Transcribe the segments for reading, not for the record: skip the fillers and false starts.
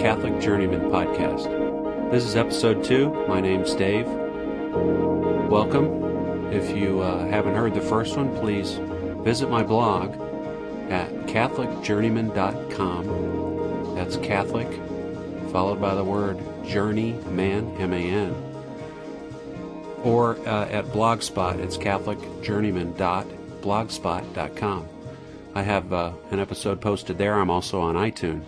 Catholic Journeyman podcast. This is episode 2. My name's Dave. Welcome. If you haven't heard the first one, please visit my blog at catholicjourneyman.com. That's Catholic, followed by the word journeyman, M-A-N. Or at Blogspot, it's catholicjourneyman.blogspot.com. I have an episode posted there. I'm also on iTunes.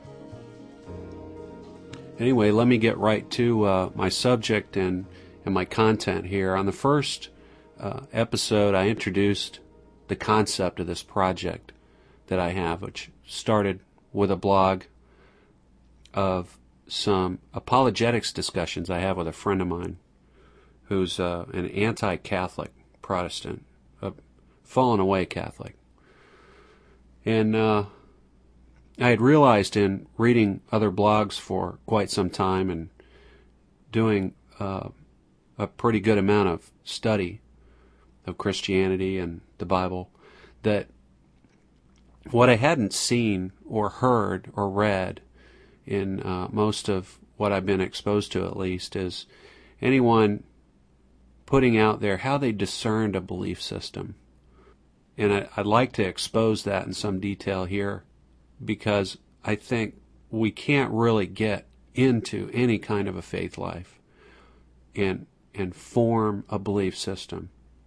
Anyway, let me get right to my subject and my content here. On the first episode, I introduced the concept of this project that I have, which started with a blog of some apologetics discussions I have with a friend of mine who's an anti-Catholic Protestant, a fallen away Catholic. And I had realized in reading other blogs for quite some time and doing a pretty good amount of study of Christianity and the Bible that what I hadn't seen or heard or read in most of what I've been exposed to, at least, is anyone putting out there how they discerned a belief system. And I'd like to expose that in some detail here, because I think we can't really get into any kind of a faith life and form a belief system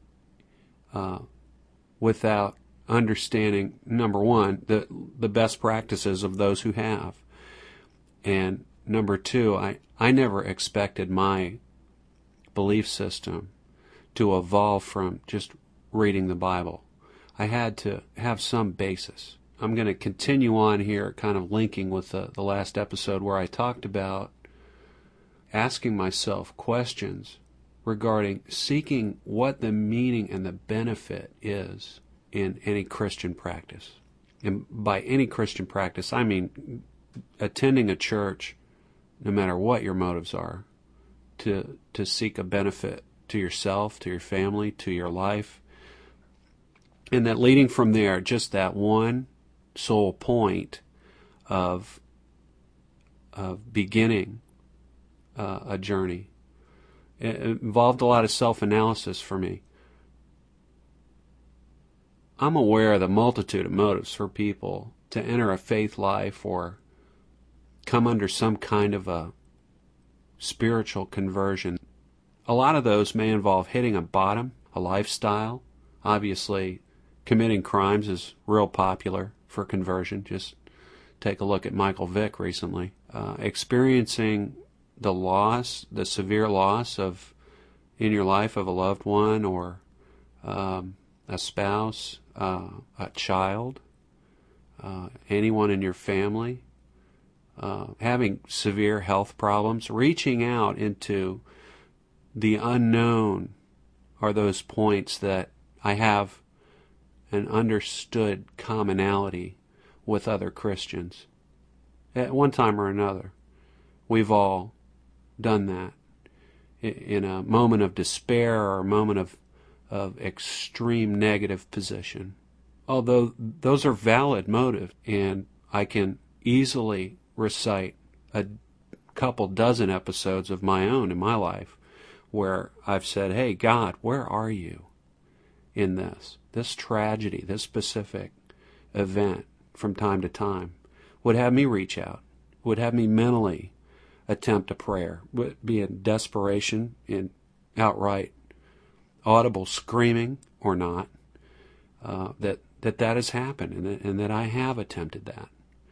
without understanding, number one, the best practices of those who have. And number two, I never expected my belief system to evolve from just reading the Bible. I had to have some basis. I'm going to continue on here, kind of linking with the last episode where I talked about asking myself questions regarding seeking what the meaning and the benefit is in any Christian practice. And by any Christian practice, I mean attending a church, no matter what your motives are, to seek a benefit to yourself, to your family, to your life. And that leading from there, just that one sole point of beginning a journey. It involved a lot of self-analysis for me. I'm aware of the multitude of motives for people to enter a faith life or come under some kind of a spiritual conversion. A lot of those may involve hitting a bottom, a lifestyle. Obviously, committing crimes is real popular for conversion. Just take a look at Michael Vick recently. Experiencing the loss, the severe loss in your life of a loved one or a spouse, a child, anyone in your family, having severe health problems, reaching out into the unknown are those points that I have an understood commonality with other Christians. At one time or another, we've all done that in a moment of despair or a moment of extreme negative position. Although those are valid motives, and I can easily recite a couple dozen episodes of my own in my life where I've said, hey, God, where are you in this tragedy, this specific event from time to time? Would have me reach out, would have me mentally attempt a prayer, would be in desperation, in outright audible screaming or not, that has happened and that I have attempted that.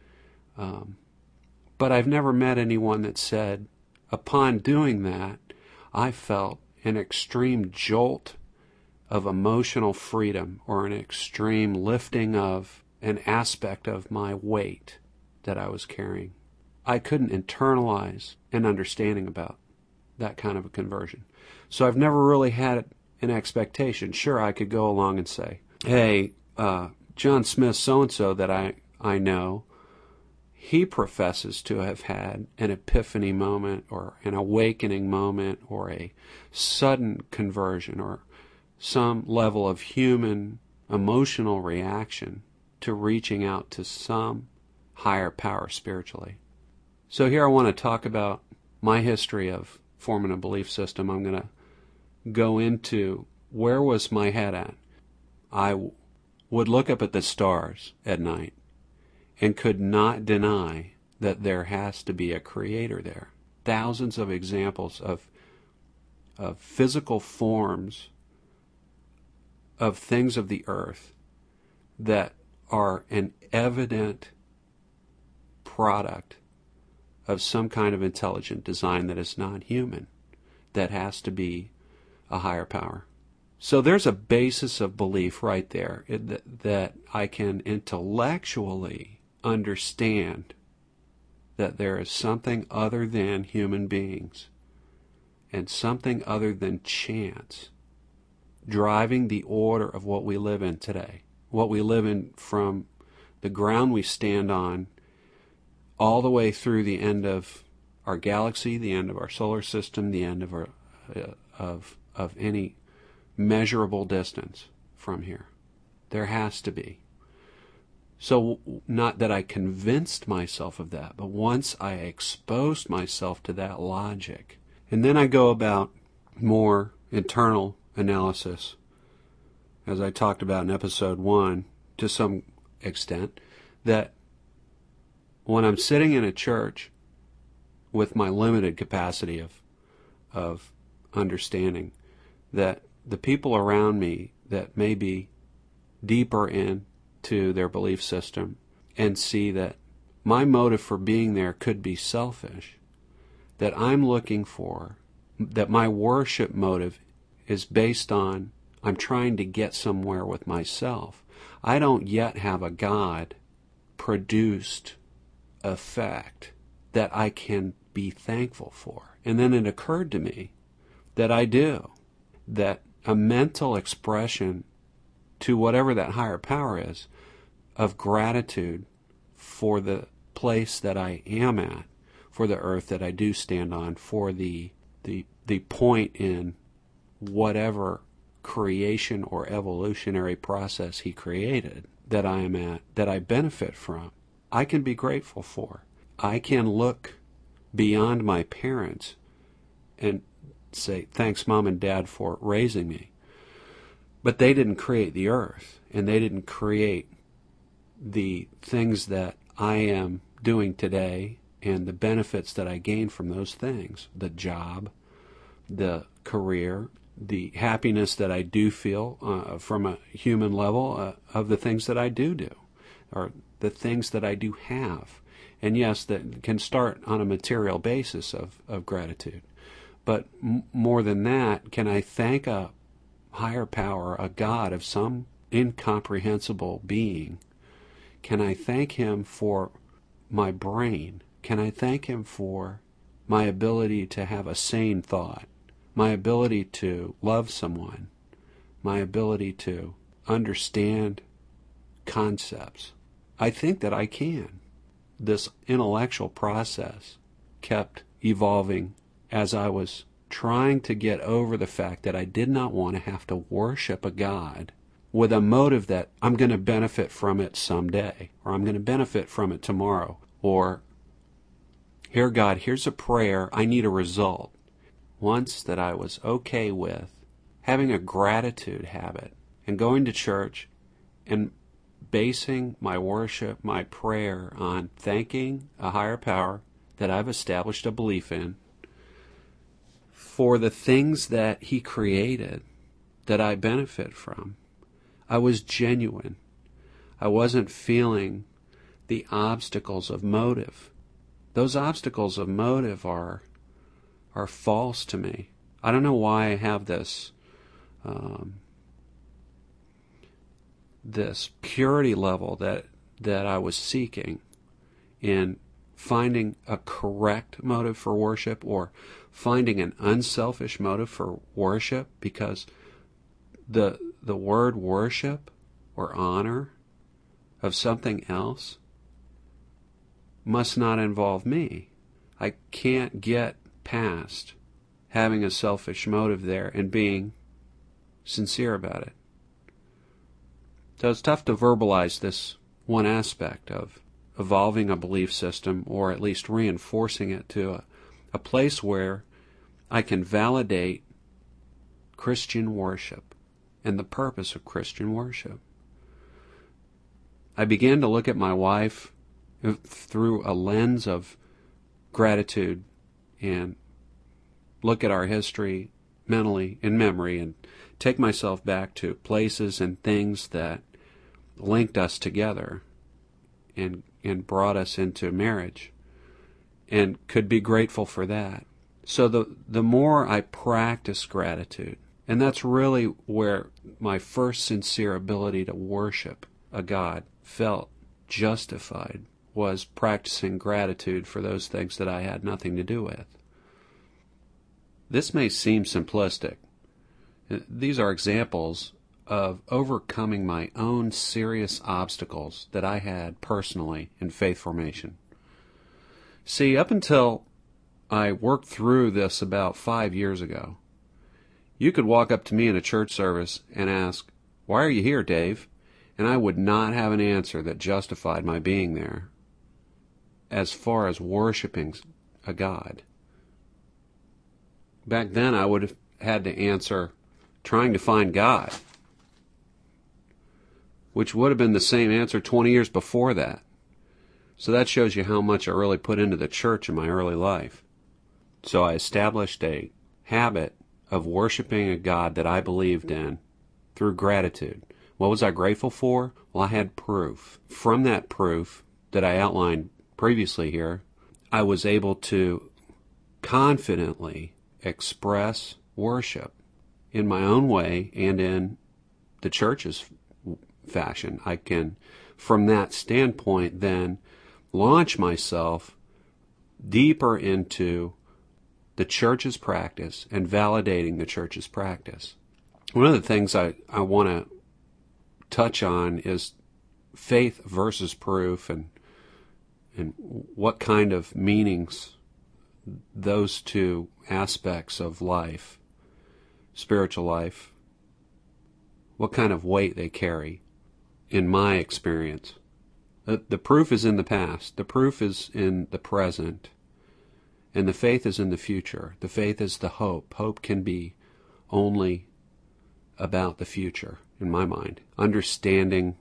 But I've never met anyone that said, upon doing that, I felt an extreme jolt of emotional freedom or an extreme lifting of an aspect of my weight that I was carrying. I couldn't internalize an understanding about that kind of a conversion. So I've never really had an expectation. Sure, I could go along and say, hey, John Smith so-and-so that I know, he professes to have had an epiphany moment or an awakening moment or a sudden conversion or some level of human emotional reaction to reaching out to some higher power spiritually. So here I want to talk about my history of forming a belief system. I'm going to go into where was my head at. I would look up at the stars at night and could not deny that there has to be a creator there. Thousands of examples of physical forms of things of the earth that are an evident product of some kind of intelligent design that is not human, that has to be a higher power. So there's a basis of belief right there that I can intellectually understand that there is something other than human beings and something other than chance driving the order of what we live in today. What we live in from the ground we stand on all the way through the end of our galaxy, the end of our solar system, the end of our of any measurable distance from here. There has to be. So not that I convinced myself of that, but once I exposed myself to that logic, and then I go about more internal analysis, as I talked about in episode 1 to some extent, that when I'm sitting in a church with my limited capacity of understanding, that the people around me that may be deeper into their belief system and see that my motive for being there could be selfish, that I'm looking for, that my worship motive is based on I'm trying to get somewhere with myself. I don't yet have a God-produced effect that I can be thankful for. And then it occurred to me that I do, that a mental expression to whatever that higher power is of gratitude for the place that I am at, for the earth that I do stand on, for the point in whatever creation or evolutionary process he created that I am at, that I benefit from, I can be grateful for. I can look beyond my parents and say, thanks, Mom and Dad, for raising me. But they didn't create the earth, and they didn't create the things that I am doing today and the benefits that I gain from those things, the job, the career, the happiness that I do feel from a human level of the things that I do, or the things that I do have. And yes, that can start on a material basis of gratitude. But more than that, can I thank a higher power, a God of some incomprehensible being? Can I thank him for my brain? Can I thank him for my ability to have a sane thought, my ability to love someone, my ability to understand concepts? I think that I can. This intellectual process kept evolving as I was trying to get over the fact that I did not want to have to worship a God with a motive that I'm going to benefit from it someday, or I'm going to benefit from it tomorrow, or, here God, here's a prayer, I need a result. Once that I was okay with having a gratitude habit and going to church and basing my worship, my prayer on thanking a higher power that I've established a belief in for the things that he created that I benefit from. I was genuine. I wasn't feeling the obstacles of motive. Those obstacles of motive are false to me. I don't know why I have this this purity level that I was seeking in finding a correct motive for worship, or finding an unselfish motive for worship, because the word worship or honor of something else must not involve me. I can't get past having a selfish motive there and being sincere about it. So it's tough to verbalize this one aspect of evolving a belief system, or at least reinforcing it to a place where I can validate Christian worship and the purpose of Christian worship. I began to look at my wife through a lens of gratitude and look at our history mentally, in memory, and take myself back to places and things that linked us together and brought us into marriage, and could be grateful for that. So the more I practice gratitude, and that's really where my first sincere ability to worship a God felt justified, was practicing gratitude for those things that I had nothing to do with. This may seem simplistic. These are examples of overcoming my own serious obstacles that I had personally in faith formation. See, up until I worked through this about 5 years ago, you could walk up to me in a church service and ask, "Why are you here, Dave?" And I would not have an answer that justified my being there as far as worshiping a God. Back then I would have had to answer, trying to find God, which would have been the same answer 20 years before that. So that shows you how much I really put into the church in my early life. So I established a habit of worshiping a God that I believed in through gratitude. What was I grateful for? Well, I had proof. From that proof that I outlined previously here, I was able to confidently express worship in my own way and in the church's fashion. I can, from that standpoint, then launch myself deeper into the church's practice and validating the church's practice. One of the things I want to touch on is faith versus proof, and what kind of meanings those two aspects of life, spiritual life, what kind of weight they carry in my experience. The proof is in the past, the proof is in the present, and the faith is in the future. The faith is the hope. Hope can be only about the future, in my mind. Understanding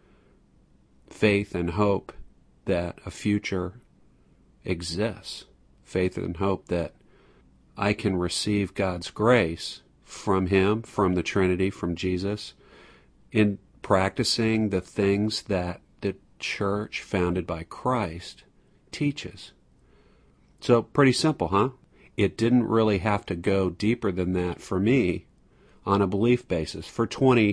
faith and hope that a future exists. Faith and hope that I can receive God's grace from Him, from the Trinity, from Jesus, in practicing the things that the church founded by Christ teaches. So, pretty simple, huh? It didn't really have to go deeper than that for me on a belief basis. For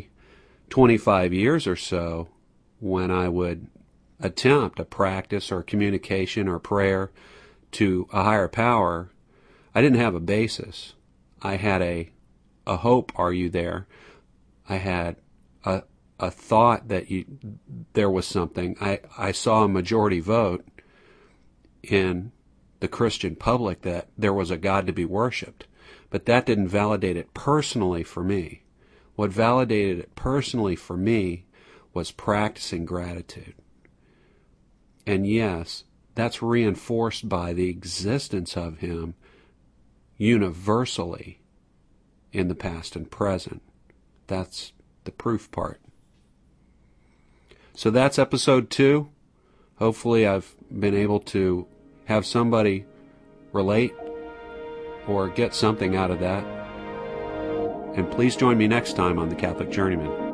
25 years or so, when I would attempt a practice or communication or prayer to a higher power, I didn't have a basis. I had a hope, are you there? I had a thought that there was something. I saw a majority vote in the Christian public that there was a God to be worshipped. But that didn't validate it personally for me. What validated it personally for me was practicing gratitude. And yes, that's reinforced by the existence of Him universally in the past and present. That's the proof part. So that's episode 2. Hopefully I've been able to have somebody relate or get something out of that. And please join me next time on The Catholic Journeyman.